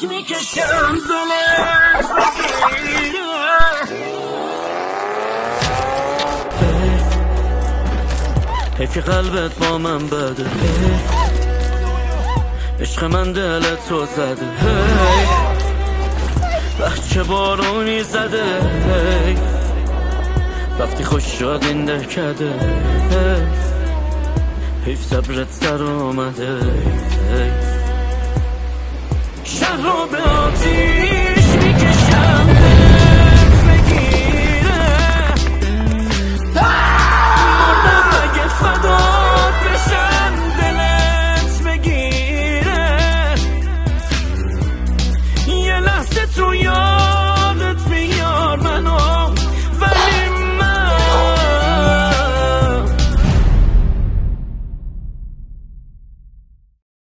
آتیش میکشم دلت حیف که قلبت با من بده عشق من دلت تو زده بچه بارونی زده وقتی خوش شد این دهکده حیف صبرت سر آمده